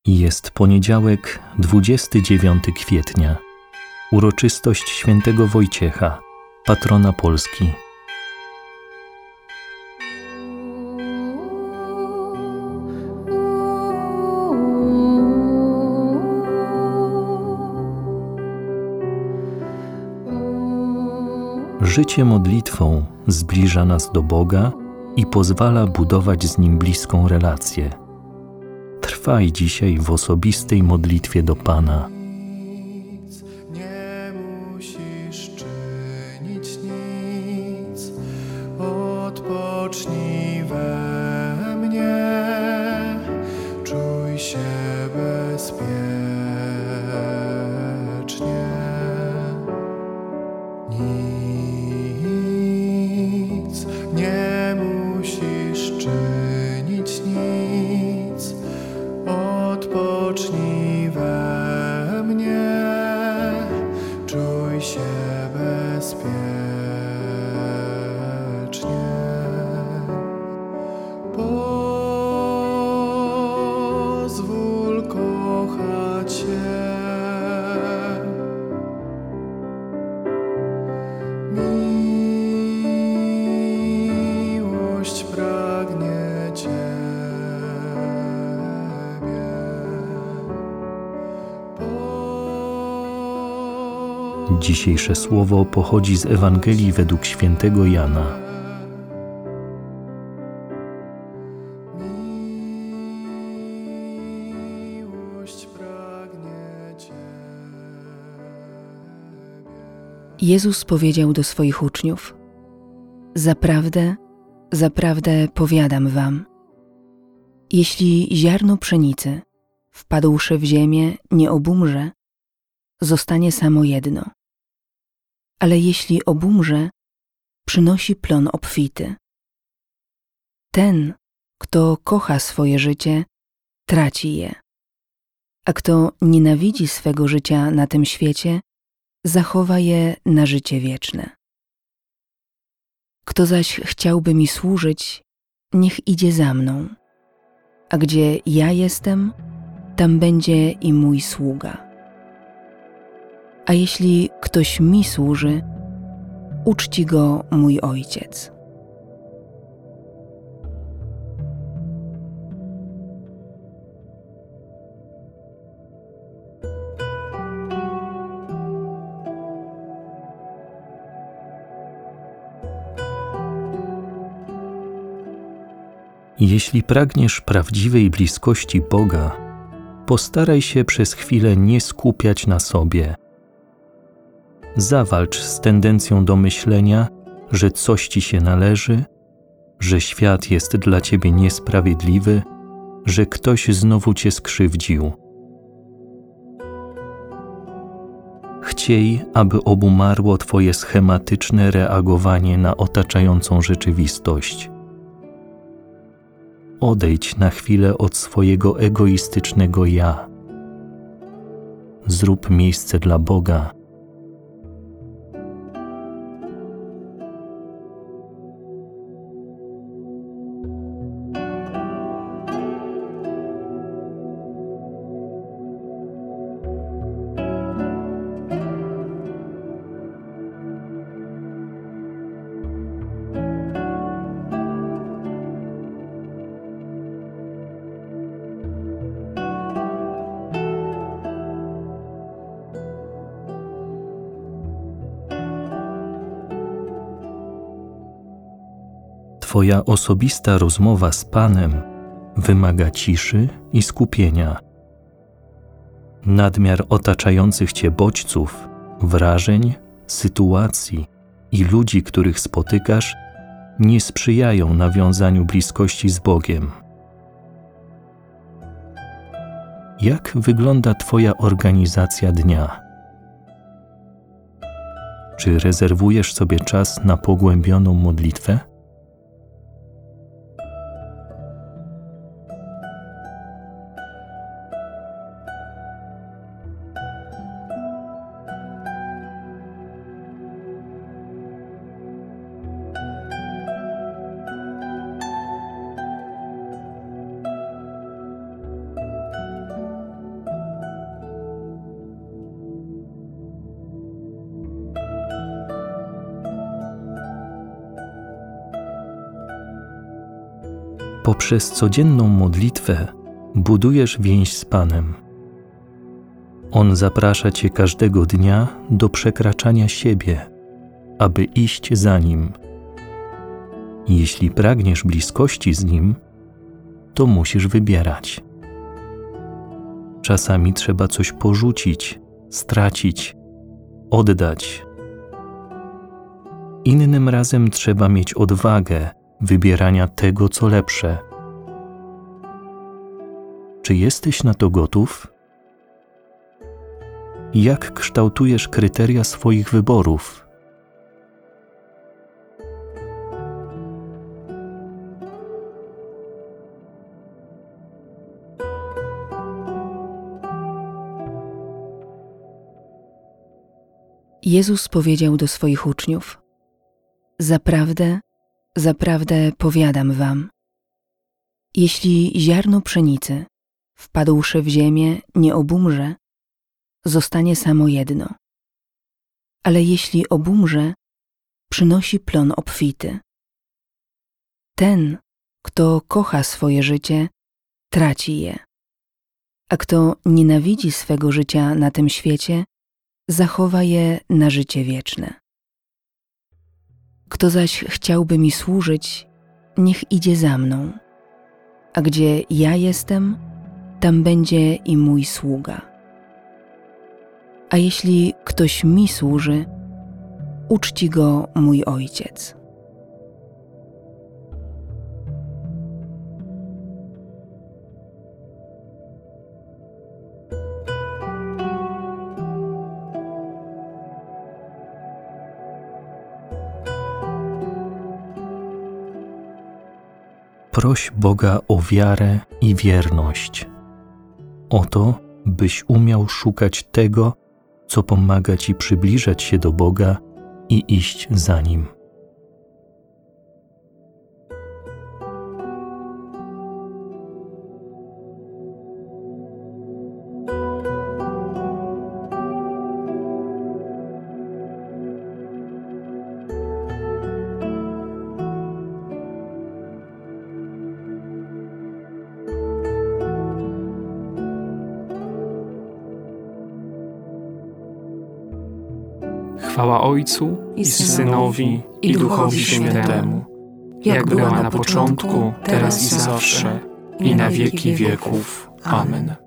Jest poniedziałek, 29 kwietnia. Uroczystość świętego Wojciecha, patrona Polski. Życie modlitwą zbliża nas do Boga i pozwala budować z Nim bliską relację. Trwaj dzisiaj w osobistej modlitwie do Pana. Nic nie musisz czynić, nic. Odpocznij we mnie, czuj się bezpiecznie. Nic nie musisz czynić, nic. Odpocznij we mnie, czuj się bezpiecznie. Pozwól kochać się. Miłość pragnie Ciebie. Dzisiejsze słowo pochodzi z Ewangelii według świętego Jana. Miłość pragnie Ciebie. Jezus powiedział do swoich uczniów: Zaprawdę, zaprawdę powiadam wam, jeśli ziarno pszenicy, wpadłszy w ziemię, nie obumrze, zostanie samo jedno. Ale jeśli obumrze, przynosi plon obfity. Ten, kto kocha swoje życie, traci je, a kto nienawidzi swego życia na tym świecie, zachowa je na życie wieczne. Kto zaś chciałby mi służyć, niech idzie za mną, a gdzie ja jestem, tam będzie i mój sługa. A jeśli ktoś mi służy, uczci go mój Ojciec. Jeśli pragniesz prawdziwej bliskości Boga, postaraj się przez chwilę nie skupiać na sobie. Zawalcz z tendencją do myślenia, że coś ci się należy, że świat jest dla ciebie niesprawiedliwy, że ktoś znowu cię skrzywdził. Chciej, aby obumarło twoje schematyczne reagowanie na otaczającą rzeczywistość. Odejdź na chwilę od swojego egoistycznego ja. Zrób miejsce dla Boga. Twoja osobista rozmowa z Panem wymaga ciszy i skupienia. Nadmiar otaczających cię bodźców, wrażeń, sytuacji i ludzi, których spotykasz, nie sprzyjają nawiązaniu bliskości z Bogiem. Jak wygląda Twoja organizacja dnia? Czy rezerwujesz sobie czas na pogłębioną modlitwę? Poprzez codzienną modlitwę budujesz więź z Panem. On zaprasza Cię każdego dnia do przekraczania siebie, aby iść za Nim. Jeśli pragniesz bliskości z Nim, to musisz wybierać. Czasami trzeba coś porzucić, stracić, oddać. Innym razem trzeba mieć odwagę wybierania tego, co lepsze. Czy jesteś na to gotów? Jak kształtujesz kryteria swoich wyborów? Jezus powiedział do swoich uczniów: Zaprawdę, zaprawdę powiadam wam, jeśli ziarno pszenicy, wpadłszy w ziemię, nie obumrze, zostanie samo jedno. Ale jeśli obumrze, przynosi plon obfity. Ten, kto kocha swoje życie, traci je, a kto nienawidzi swego życia na tym świecie, zachowa je na życie wieczne. Kto zaś chciałby mi służyć, niech idzie za mną, a gdzie ja jestem, tam będzie i mój sługa. A jeśli ktoś mi służy, uczci go mój Ojciec. Proś Boga o wiarę i wierność, o to, byś umiał szukać tego, co pomaga Ci przybliżać się do Boga i iść za Nim. Chwała Ojcu i Synowi, i Duchowi Świętemu, jak była na początku, teraz i zawsze, i na wieki wieków. Amen.